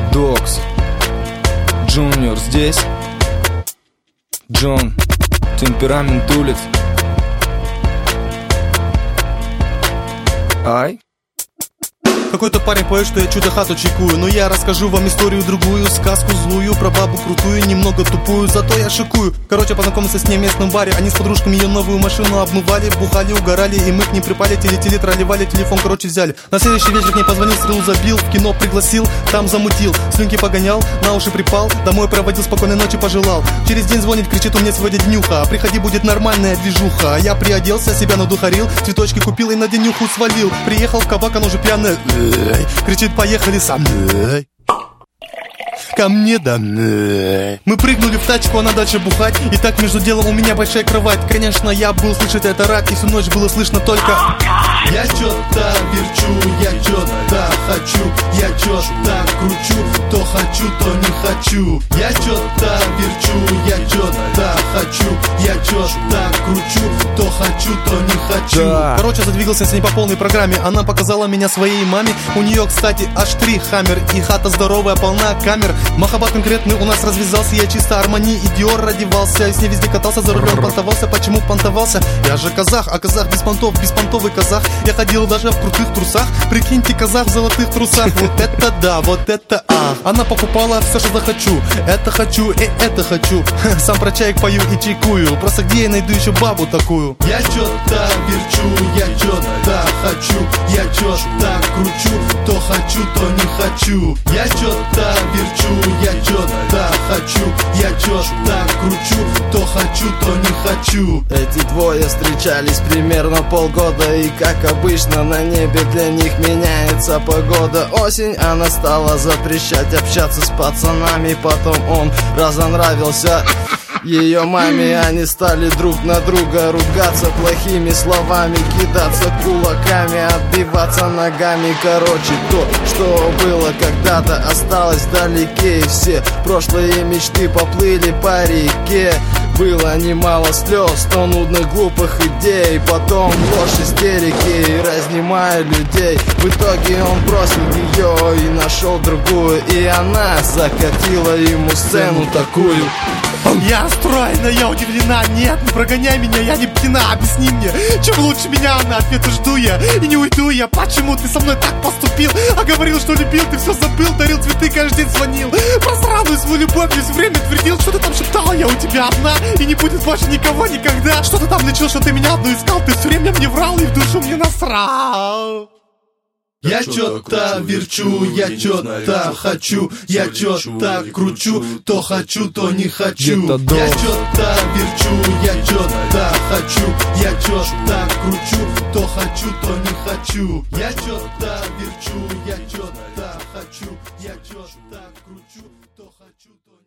Докс Джуниор здесь. Джон, темперамент улиц. Ай. Какой-то парень поет, что я чудо-хату чекую. Но я расскажу вам историю другую, сказку злую, про бабу крутую, немного тупую, зато я шикую. Короче, познакомился с ней в местном баре. Они с подружками ее новую машину обмывали, бухали, угорали, и мы к ним припали, телетели, тролливали, телефон, короче, взяли. На следующий вечер к ней позвонил, стрелу забил, в кино пригласил, там замутил, слюнки погонял, на уши припал, домой проводил, спокойной ночи пожелал. Через день звонит, кричит: у меня сегодня днюха, приходи, будет нормальная движуха. Я приоделся, себя надухарил, цветочки купил и на днюху свалил. Приехал в кабак, он уже пьяный, кричит: поехали со мной ко мне домой. Мы прыгнули в тачку, она дальше бухать. И так между делом у меня большая кровать. Конечно, я был слышать это рад, и всю ночь было слышно только: я чё-то верчу, я чё-то хочу, я чё-то кручу, то хочу, то не хочу. Я чё-то верчу, я чё-то хочу, я чё-то кручу, то хочу, то не хочу. Да. Короче, задвигался с ней по полной программе. Она показала меня своей маме. У нее, кстати, аж 3 хаммер. И хата здоровая, полна камер. Махабат конкретный у нас развязался. Я чисто Армани и Диор одевался. И с ней везде катался, за рулем понтовался. Почему понтовался? Я же казах, а казах без понтов, беспонтовый казах. Я ходил даже в крутых трусах. Прикиньте, казах в золотых трусах. Вот это да, вот это а. Она покупала все, что захочу. Это хочу и это хочу. Сам про чаек пою и чайкую. Просто где я найду еще бабу такую? Я чё-то верчу, я чё-то хочу, я чё-то кручу, то хочу, то не хочу. Я чё-то верчу, я чё-то хочу, я чё-то кручу, то хочу, то не хочу. Эти двое встречались примерно полгода, и как обычно на небе для них меняется погода. Осень, она стала запрещать общаться с пацанами. Потом он разонравился ее маме, они стали друг на друга ругаться плохими словами, кидаться кулаками, отбиваться ногами. Короче, то, что было когда-то, осталось вдалеке, и все прошлые мечты поплыли по реке. Было немало слез, но нудных глупых идей. Потом ложь, истерики, и разнимая людей. В итоге он бросил ее и нашел другую, и она закатила ему сцену такую. Я расстроена, я удивлена. Нет, не прогоняй меня, я не пьяна. Объясни мне, чем лучше меня она. Ответа жду я и не уйду я. Почему ты со мной так поступил? А говорил, что любил, ты все забыл. Дарил цветы, каждый день звонил. Про сраную свою любовь все время твердил. Что ты там шептала, я у тебя одна, и не будет больше никого никогда. Что ты там лечил, что ты меня одну искал. Ты все время мне врал и в душу мне насрал. Я чё-то верчу, я чё-то хочу, я чё-то кручу, то хочу, то не хочу. Я чё-то верчу, я чё-то хочу, я чё-то кручу, то хочу, то не хочу. Я чё-то верчу, я чё-то хочу, я чё-то кручу, то хочу, то